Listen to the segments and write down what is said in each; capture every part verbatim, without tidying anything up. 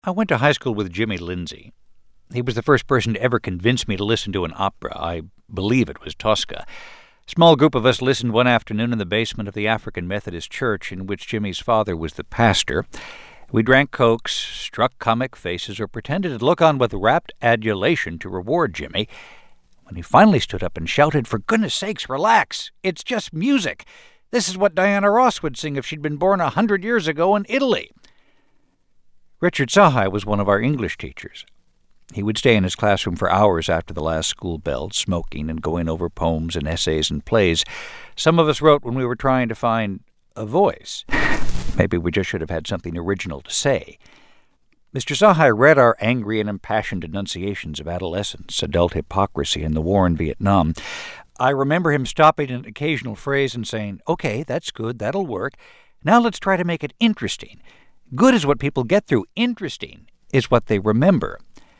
I went to high school with Jimmy Lindsay. He was the first person to ever convince me to listen to an opera. I believe it was Tosca. A small group of us listened one afternoon in the basement of the African Methodist Church, in which Jimmy's father was the pastor. We drank cokes, struck comic faces, or pretended to look on with rapt adulation to reward Jimmy, when he finally stood up and shouted, "For goodness sakes, relax! It's just music! This is what Diana Ross would sing if she'd been born a hundred years ago in Italy." Richard Sahai was one of our English teachers. He would stay in his classroom for hours after the last school bell, smoking and going over poems and essays and plays. Some of us wrote when we were trying to find a voice. Maybe we just should have had something original to say. Mister Sahai read our angry and impassioned enunciations of adolescence, adult hypocrisy, and the war in Vietnam. I remember him stopping an occasional phrase and saying, "Okay, that's good, that'll work. Now let's try to make it interesting. Good is what people get through. Interesting is what they remember."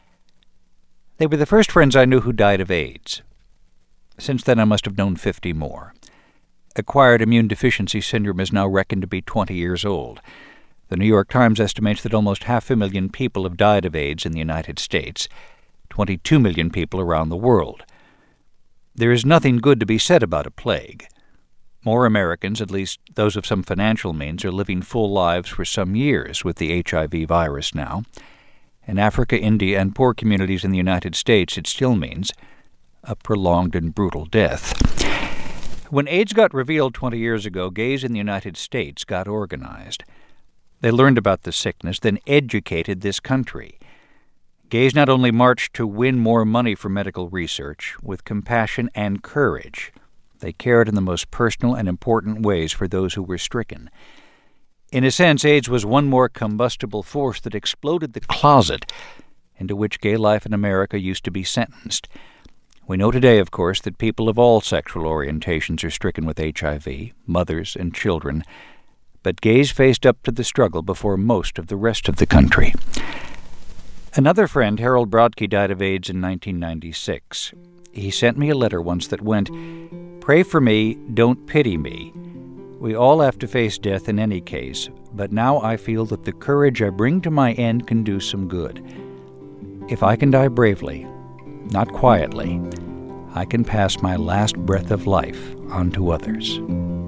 They were the first friends I knew who died of AIDS. Since then, I must have known fifty more. Acquired immune deficiency syndrome is now reckoned to be twenty years old. The New York Times estimates that almost half a million people have died of AIDS in the United States, twenty-two million people around the world. There is nothing good to be said about a plague. More Americans, at least those of some financial means, are living full lives for some years with the H I V virus now. In Africa, India, and poor communities in the United States, it still means a prolonged and brutal death. When AIDS got revealed twenty years ago, gays in the United States got organized. They learned about the sickness, then educated this country. Gays not only marched to win more money for medical research, with compassion and courage, they cared in the most personal and important ways for those who were stricken. In a sense, AIDS was one more combustible force that exploded the closet into which gay life in America used to be sentenced. We know today, of course, that people of all sexual orientations are stricken with H I V, mothers and children, but gays faced up to the struggle before most of the rest of the country. Another friend, Harold Brodke, died of AIDS in nineteen ninety-six. He sent me a letter once that went, "Pray for me, don't pity me. We all have to face death in any case, but now I feel that the courage I bring to my end can do some good. If I can die bravely, not quietly, I can pass my last breath of life on to others."